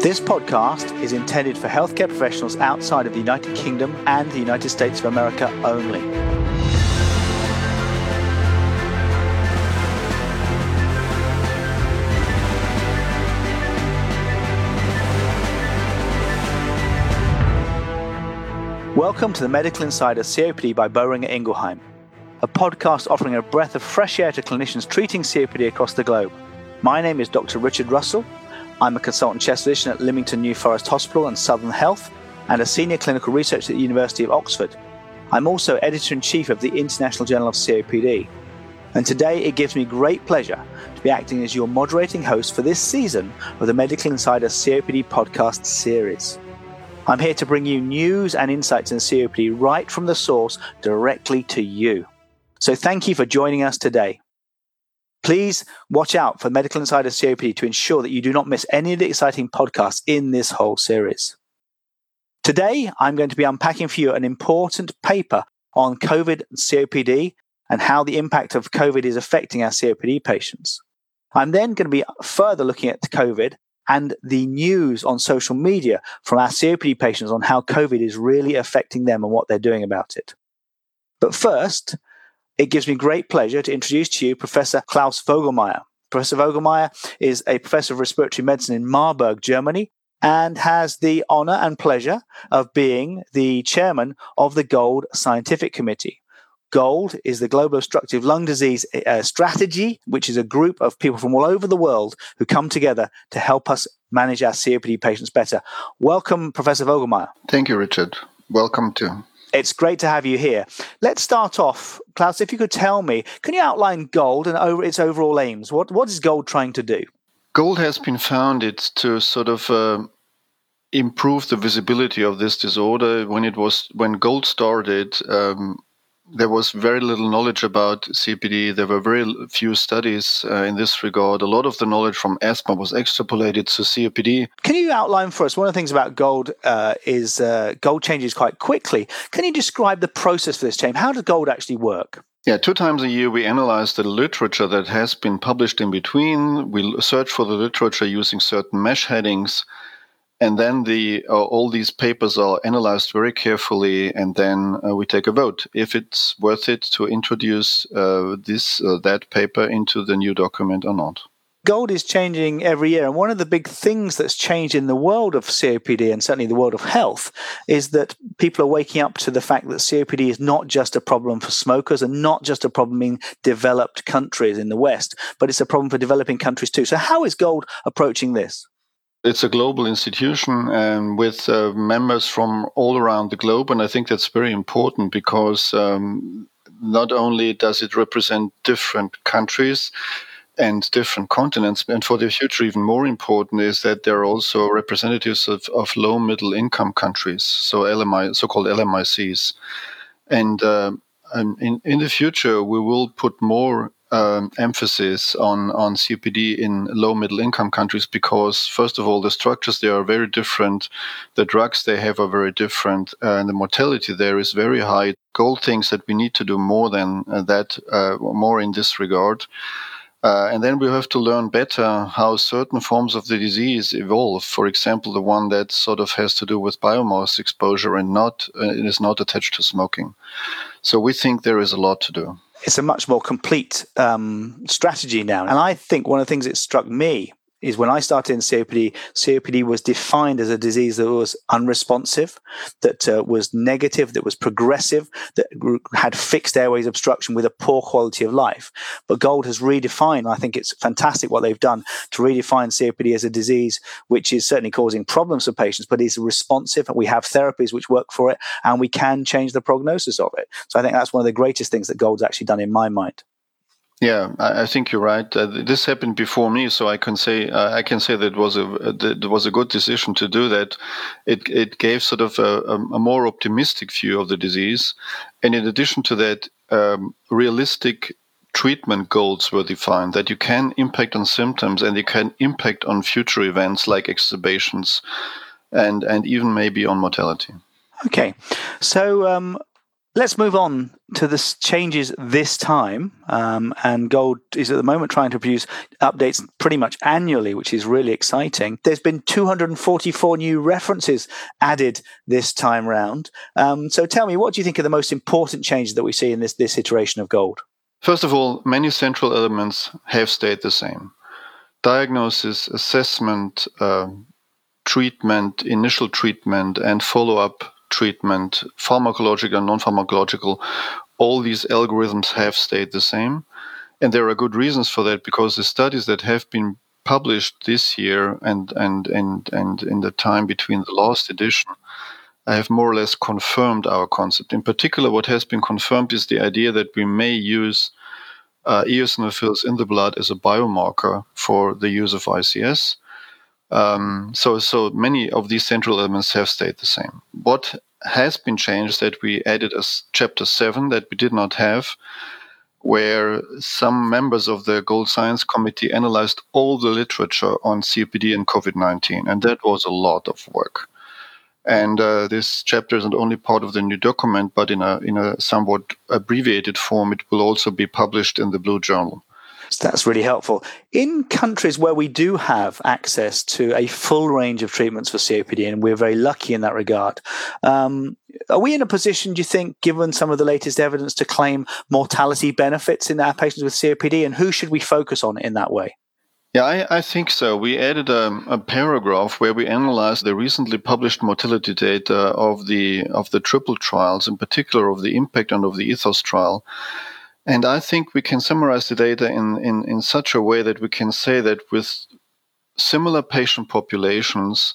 This podcast is intended for healthcare professionals outside of the United Kingdom and the United States of America only. Welcome to the Medical Insider COPD by Boehringer Ingelheim, a podcast offering a breath of fresh air to clinicians treating COPD across the globe. My name is Dr. Richard Russell. I'm a consultant chest physician at Lymington New Forest Hospital and Southern Health and a senior clinical researcher at the University of Oxford. I'm also editor-in-chief of the International Journal of COPD. And today it gives me great pleasure to be acting as your moderating host for this season of the Medical Insider COPD podcast series. I'm here to bring you news and insights in COPD right from the source directly to you. So thank you for joining us today. Please watch out for Medical Insider COPD to ensure that you do not miss any of the exciting podcasts in this whole series. Today, I'm going to be unpacking for you an important paper on COVID and COPD and how the impact of COVID is affecting our COPD patients. I'm then going to be further looking at COVID and the news on social media from our COPD patients on how COVID is really affecting them and what they're doing about it. But first, it gives me great pleasure to introduce to you Professor Klaus Vogelmeier. Professor Vogelmeier is a professor of respiratory medicine in Marburg, Germany, and has the honor and pleasure of being the chairman of the GOLD Scientific Committee. GOLD is the Global Obstructive Lung Disease Strategy, which is a group of people from all over the world who come together to help us manage our COPD patients better. Welcome, Professor Vogelmeier. Thank you, Richard. Welcome too. It's great to have you here. Let's start off, Klaus, if you could tell me, can you outline GOLD and its overall aims? What is GOLD trying to do? GOLD has been founded to sort of improve the visibility of this disorder. When GOLD started, there was very little knowledge about COPD. There were very few studies in this regard. A lot of the knowledge from asthma was extrapolated to COPD. Can you outline for us, one of the things about GOLD is GOLD changes quite quickly. Can you describe the process for this change? How does GOLD actually work? Yeah, 2 times a year we analyze the literature that has been published in between. We search for the literature using certain mesh headings. And then all these papers are analyzed very carefully, and then we take a vote if it's worth it to introduce that paper into the new document or not. GOLD is changing every year, and one of the big things that's changed in the world of COPD and certainly the world of health is that people are waking up to the fact that COPD is not just a problem for smokers and not just a problem in developed countries in the West, but it's a problem for developing countries too. So how is GOLD approaching this? It's a global institution with members from all around the globe, and I think that's very important because not only does it represent different countries and different continents, and for the future even more important is that there are also representatives of low middle income countries, so-called LMICs. And in the future, we will put more emphasis on COPD in low middle income countries because, first of all, the structures there are very different, the drugs they have are very different, and the mortality there is very high. GOLD thinks that we need to do more than that, more in this regard. And then we have to learn better how certain forms of the disease evolve. For example, the one that sort of has to do with biomass exposure and it is not attached to smoking. So we think there is a lot to do. It's a much more complete strategy now. And I think one of the things that struck me is when I started in COPD was defined as a disease that was unresponsive, that was negative, that was progressive, that had fixed airways obstruction with a poor quality of life. But GOLD has redefined, I think it's fantastic what they've done to redefine COPD as a disease which is certainly causing problems for patients, but is responsive. We have therapies which work for it, and we can change the prognosis of it. So I think that's one of the greatest things that GOLD's actually done in my mind. Yeah, I think you're right. This happened before me, so I can say that it was a good decision to do that. It gave sort of a more optimistic view of the disease, and in addition to that, realistic treatment goals were defined that you can impact on symptoms and you can impact on future events like exacerbations, and even maybe on mortality. Okay, so Let's move on to the changes this time. And Gold is at the moment trying to produce updates pretty much annually, which is really exciting. There's been 244 new references added this time round. So tell me, what do you think are the most important changes that we see in this iteration of Gold? First of all, many central elements have stayed the same. Diagnosis, assessment, treatment, initial treatment, and follow-up treatment, pharmacological and non-pharmacological, all these algorithms have stayed the same. And there are good reasons for that, because the studies that have been published this year and in the time between the last edition have more or less confirmed our concept. In particular, what has been confirmed is the idea that we may use eosinophils in the blood as a biomarker for the use of ICS. So many of these central elements have stayed the same. What has been changed that we added as chapter 7 that we did not have, where some members of the Gold Science Committee analyzed all the literature on COPD and COVID-19, and that was a lot of work. And this chapter isn't only part of the new document, but in a somewhat abbreviated form, it will also be published in the Blue Journal. That's really helpful. In countries where we do have access to a full range of treatments for COPD, and we're very lucky in that regard, are we in a position, do you think, given some of the latest evidence, to claim mortality benefits in our patients with COPD? And who should we focus on in that way? Yeah, I think so. We added a paragraph where we analyzed the recently published mortality data of the triple trials, in particular of the impact and of the ETHOS trial. And I think we can summarize the data in such a way that we can say that with similar patient populations,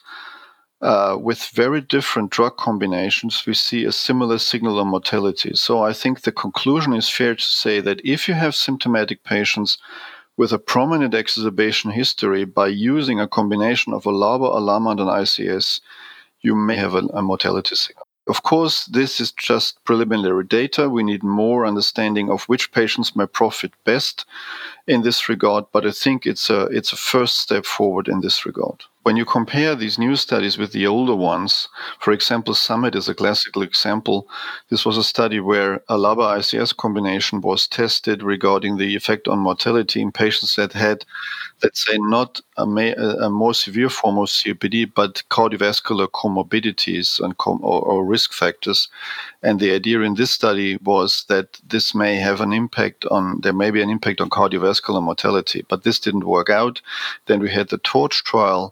with very different drug combinations, we see a similar signal on mortality. So I think the conclusion is fair to say that if you have symptomatic patients with a prominent exacerbation history, by using a combination of a LABA, a LAMA, and an ICS, you may have a mortality signal. Of course, this is just preliminary data. We need more understanding of which patients may profit best in this regard, but I think it's a first step forward in this regard. When you compare these new studies with the older ones, for example, SUMMIT is a classical example. This was a study where a LABA-ICS combination was tested regarding the effect on mortality in patients that had, let's say, not a more severe form of COPD, but cardiovascular comorbidities and or risk factors. And the idea in this study was that this may have an impact on, there may be an impact on cardiovascular mortality, but this didn't work out. Then we had the TORCH trial,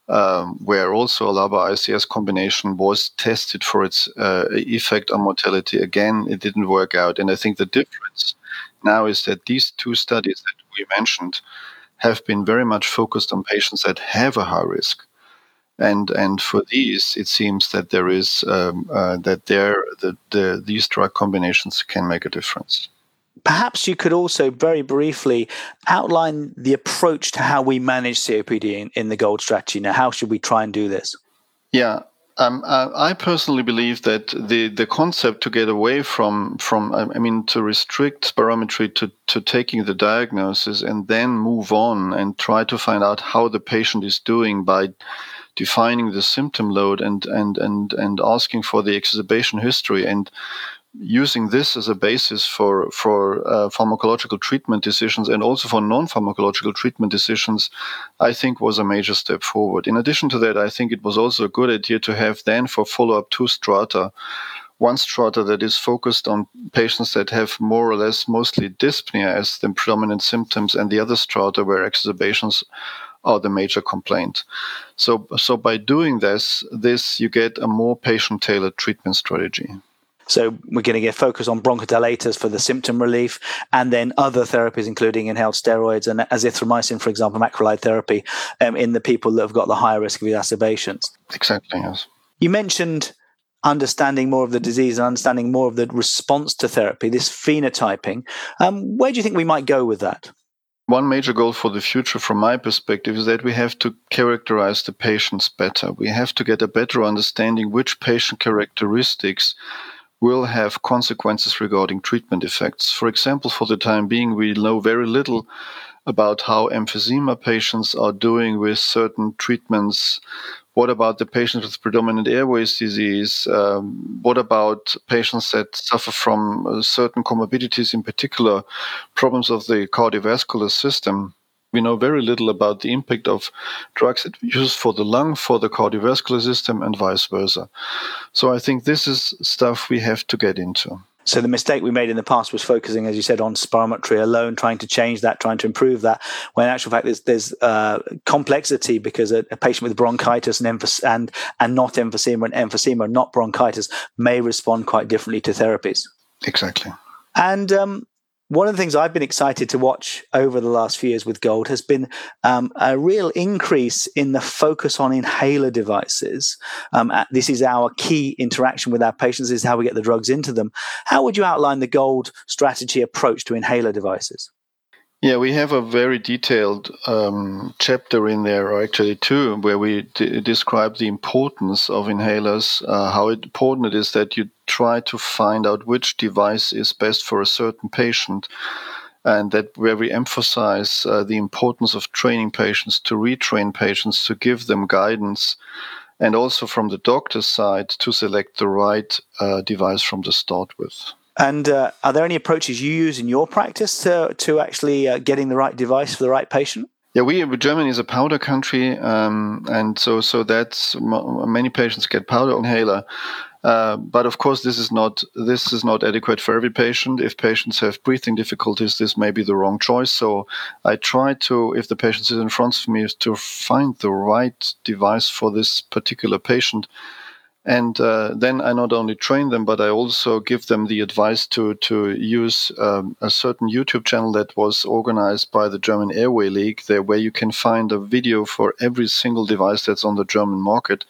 where also a LABA-ICS combination was tested for its effect on mortality. Again, it didn't work out. And I think the difference now is that these two studies that we mentioned have been very much focused on patients that have a high risk. And for these, it seems that there is these drug combinations can make a difference. Perhaps you could also very briefly outline the approach to how we manage COPD in the GOLD strategy. Now, how should we try and do this? Yeah. I personally believe that the concept to get away from to restrict spirometry to taking the diagnosis and then move on and try to find out how the patient is doing by defining the symptom load and asking for the exacerbation history and using this as a basis for pharmacological treatment decisions and also for non-pharmacological treatment decisions, I think was a major step forward. In addition to that, I think it was also a good idea to have then for follow-up 2 strata. One strata that is focused on patients that have more or less mostly dyspnea as the predominant symptoms, and the other strata where exacerbations are the major complaint. So by doing this you get a more patient-tailored treatment strategy. So we're going to get focus on bronchodilators for the symptom relief, and then other therapies, including inhaled steroids and azithromycin, for example, macrolide therapy, in the people that have got the higher risk of exacerbations. Exactly, yes. You mentioned understanding more of the disease and understanding more of the response to therapy, this phenotyping. Where do you think we might go with that? One major goal for the future, from my perspective, is that we have to characterize the patients better. We have to get a better understanding which patient characteristics will have consequences regarding treatment effects. For example, for the time being, we know very little about how emphysema patients are doing with certain treatments, What about the patients with predominant airways disease? What about patients that suffer from certain comorbidities, in particular problems of the cardiovascular system? We know very little about the impact of drugs that we use for the lung, for the cardiovascular system, and vice versa. So I think this is stuff we have to get into. So the mistake we made in the past was focusing, as you said, on spirometry alone, trying to change that, trying to improve that, when in actual fact there's complexity, because a patient with bronchitis and not emphysema and emphysema, not bronchitis, may respond quite differently to therapies. Exactly. And one of the things I've been excited to watch over the last few years with Gold has been a real increase in the focus on inhaler devices. This is our key interaction with our patients. This is how we get the drugs into them. How would you outline the Gold strategy approach to inhaler devices? Yeah, we have a very detailed chapter in there, or actually two, where we describe the importance of inhalers, how important it is that you try to find out which device is best for a certain patient, and that where we emphasize the importance of training patients, to retrain patients, to give them guidance, and also from the doctor's side to select the right device from the start with. And are there any approaches you use in your practice to actually getting the right device for the right patient? Yeah, Germany is a powder country, and so that's many patients get powder inhaler. But of course, this is not adequate for every patient. If patients have breathing difficulties, this may be the wrong choice. So I try to, if the patient is in front of me, is to find the right device for this particular patient. And then I not only train them, but I also give them the advice to use a certain YouTube channel that was organized by the German Airway League, there where you can find a video for every single device that's on the German market.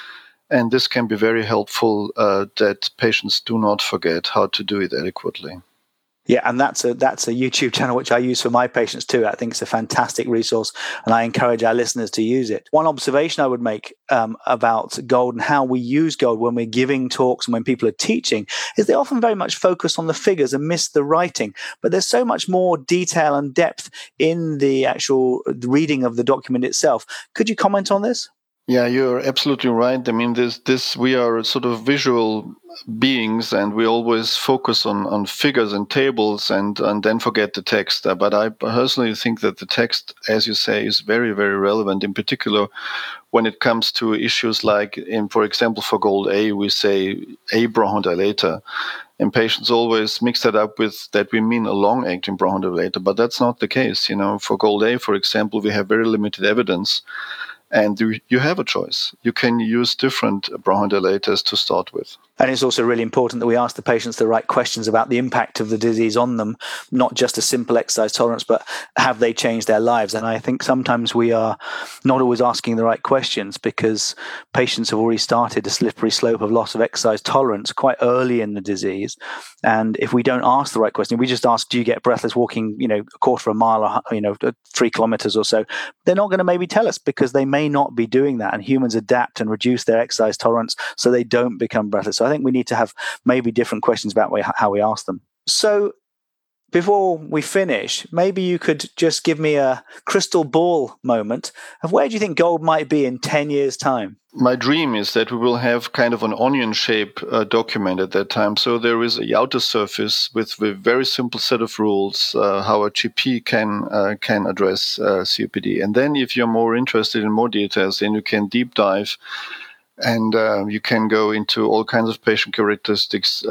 And this can be very helpful that patients do not forget how to do it adequately. Yeah, and that's a YouTube channel which I use for my patients too. I think it's a fantastic resource, and I encourage our listeners to use it. One observation I would make about Gold and how we use Gold when we're giving talks and when people are teaching is they often very much focus on the figures and miss the writing. But there's so much more detail and depth in the actual reading of the document itself. Could you comment on this? Yeah, you're absolutely right. I mean, this we are sort of visual beings, and we always focus on figures and tables and then forget the text. But I personally think that the text, as you say, is very, very relevant, in particular when it comes to issues like, for example, for Gold A, we say a bronchodilator. And patients always mix that up with that we mean a long-acting bronchodilator, but that's not the case. For Gold A, for example, we have very limited evidence. And you have a choice. You can use different bronchodilators to start with. And it's also really important that we ask the patients the right questions about the impact of the disease on them, not just a simple exercise tolerance, but have they changed their lives? And I think sometimes we are not always asking the right questions because patients have already started a slippery slope of loss of exercise tolerance quite early in the disease. And if we don't ask the right question, we just ask, do you get breathless walking, a quarter of a mile or, 3 kilometers or so, they're not going to maybe tell us because they may not be doing that. And humans adapt and reduce their exercise tolerance so they don't become breathless. So I think we need to have maybe different questions about how we ask them. So before we finish, maybe you could just give me a crystal ball moment of where do you think Gold might be in 10 years' time? My dream is that we will have kind of an onion-shaped document at that time. So there is a outer surface with a very simple set of rules, how a GP can address COPD. And then if you're more interested in more details, then you can deep dive and you can go into all kinds of patient characteristics,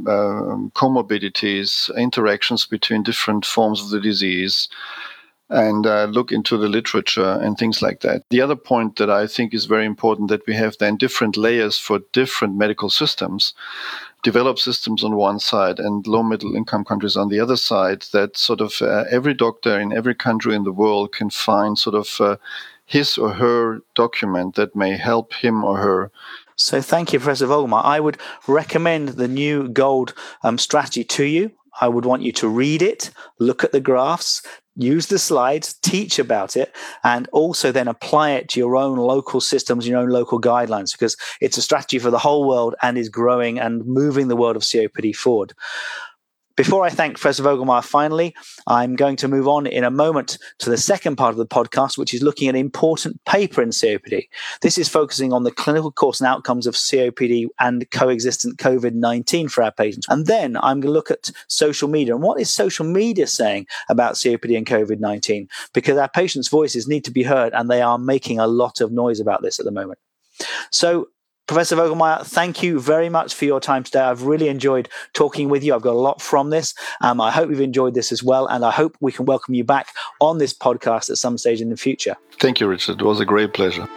comorbidities, interactions between different forms of the disease, and look into the literature and things like that. The other point that I think is very important, that we have then different layers for different medical systems, developed systems on one side and low middle income countries on the other side, that sort of every doctor in every country in the world can find sort of his or her document that may help him or her. So thank you, Professor Vogelmeier. I would recommend the new Gold strategy to you. I would want you to read it, look at the graphs, use the slides, teach about it, and also then apply it to your own local systems, your own local guidelines, because it's a strategy for the whole world and is growing and moving the world of COPD forward. Before I thank Professor Vogelmeier finally, I'm going to move on in a moment to the second part of the podcast, which is looking at an important paper in COPD. This is focusing on the clinical course and outcomes of COPD and coexistent COVID-19 for our patients. And then I'm going to look at social media and what is social media saying about COPD and COVID-19, because our patients' voices need to be heard and they are making a lot of noise about this at the moment. So, Professor Vogelmeier, thank you very much for your time today. I've really enjoyed talking with you. I've got a lot from this. I hope you've enjoyed this as well, and I hope we can welcome you back on this podcast at some stage in the future. Thank you, Richard. It was a great pleasure.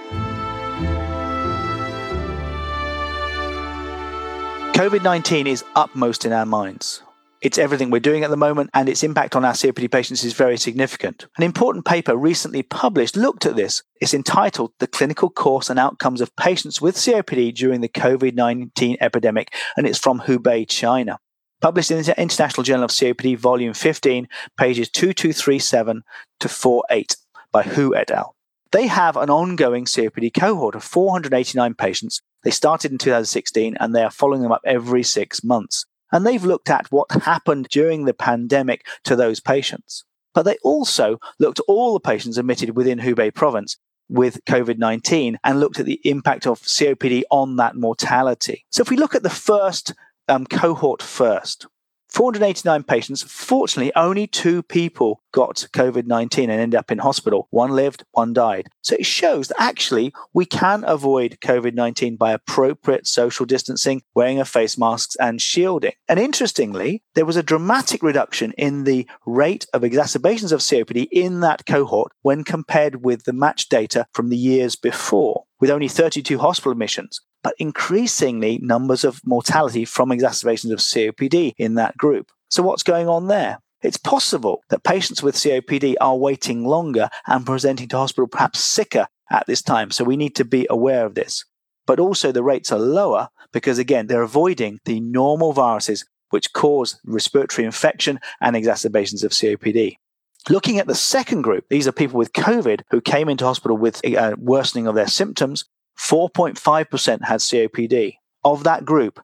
COVID-19 is upmost in our minds. It's everything we're doing at the moment, and its impact on our COPD patients is very significant. An important paper recently published looked at this. It's entitled The Clinical Course and Outcomes of Patients with COPD During the COVID-19 Epidemic, and it's from Hubei, China. Published in the International Journal of COPD, Volume 15, pages 2237 to 48 by Hu et al. They have an ongoing COPD cohort of 489 patients. They started in 2016, and they are following them up every 6 months. And they've looked at what happened during the pandemic to those patients. But they also looked at all the patients admitted within Hubei province with COVID-19 and looked at the impact of COPD on that mortality. So if we look at the first cohort first, 489 patients, fortunately, only 2 people got COVID-19 and ended up in hospital. 1 lived, 1 died. So it shows that actually we can avoid COVID-19 by appropriate social distancing, wearing of face masks and shielding. And interestingly, there was a dramatic reduction in the rate of exacerbations of COPD in that cohort when compared with the matched data from the years before, with only 32 hospital admissions, but increasingly numbers of mortality from exacerbations of COPD in that group. So what's going on there? It's possible that patients with COPD are waiting longer and presenting to hospital perhaps sicker at this time. So we need to be aware of this. But also the rates are lower because, again, they're avoiding the normal viruses which cause respiratory infection and exacerbations of COPD. Looking at the second group, these are people with COVID who came into hospital with a worsening of their symptoms. 4.5% had COPD. Of that group,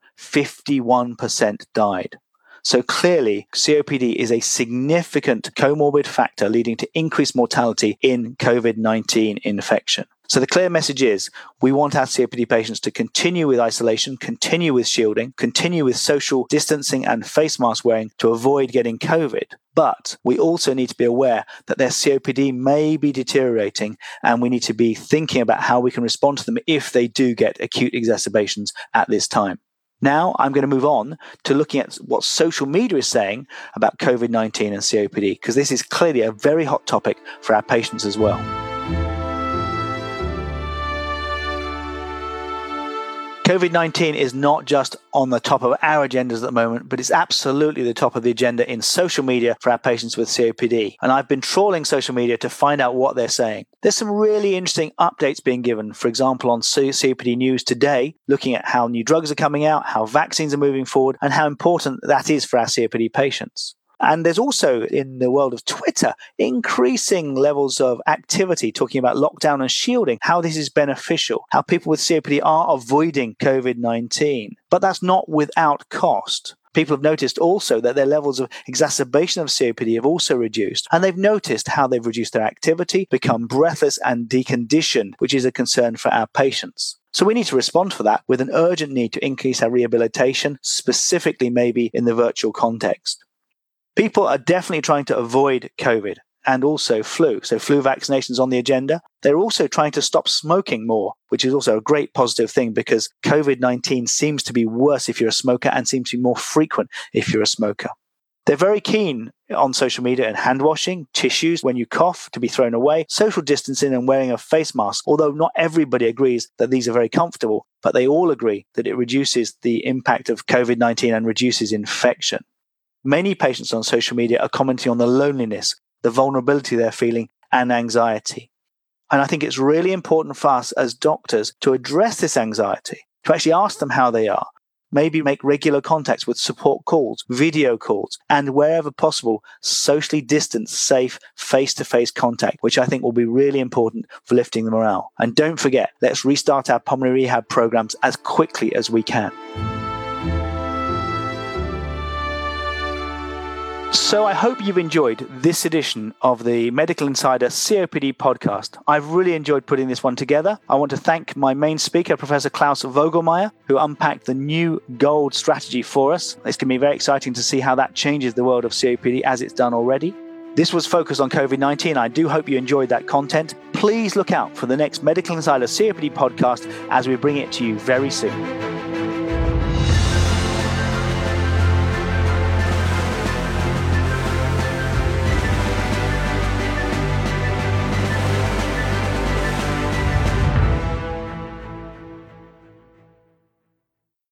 51% died. So clearly, COPD is a significant comorbid factor leading to increased mortality in COVID-19 infection. So the clear message is we want our COPD patients to continue with isolation, continue with shielding, continue with social distancing and face mask wearing to avoid getting COVID. But we also need to be aware that their COPD may be deteriorating, and we need to be thinking about how we can respond to them if they do get acute exacerbations at this time. Now I'm going to move on to looking at what social media is saying about COVID-19 and COPD, because this is clearly a very hot topic for our patients as well. COVID-19 is not just on the top of our agendas at the moment, but it's absolutely the top of the agenda in social media for our patients with COPD. And I've been trawling social media to find out what they're saying. There's some really interesting updates being given, for example, on COPD News today, looking at how new drugs are coming out, how vaccines are moving forward, and how important that is for our COPD patients. And there's also, in the world of Twitter, increasing levels of activity talking about lockdown and shielding, how this is beneficial, how people with COPD are avoiding COVID-19. But that's not without cost. People have noticed also that their levels of exacerbation of COPD have also reduced, and they've noticed how they've reduced their activity, become breathless and deconditioned, which is a concern for our patients. So we need to respond for that with an urgent need to increase our rehabilitation, specifically maybe in the virtual context. People are definitely trying to avoid COVID and also flu. So flu vaccinations on the agenda. They're also trying to stop smoking more, which is also a great positive thing because COVID-19 seems to be worse if you're a smoker and seems to be more frequent if you're a smoker. They're very keen on social media and hand washing, tissues when you cough to be thrown away, social distancing and wearing a face mask, although not everybody agrees that these are very comfortable, but they all agree that it reduces the impact of COVID-19 and reduces infection. Many patients on social media are commenting on the loneliness, the vulnerability they're feeling, and anxiety. And I think it's really important for us as doctors to address this anxiety, to actually ask them how they are, maybe make regular contacts with support calls, video calls, and wherever possible, socially distanced, safe, face-to-face contact, which I think will be really important for lifting the morale. And don't forget, let's restart our pulmonary rehab programs as quickly as we can. So I hope you've enjoyed this edition of the Medical Insider COPD podcast. I've really enjoyed putting this one together. I want to thank my main speaker, Professor Klaus Vogelmeier, who unpacked the new GOLD strategy for us. It's going to be very exciting to see how that changes the world of COPD as it's done already. This was focused on COVID-19. I do hope you enjoyed that content. Please look out for the next Medical Insider COPD podcast as we bring it to you very soon.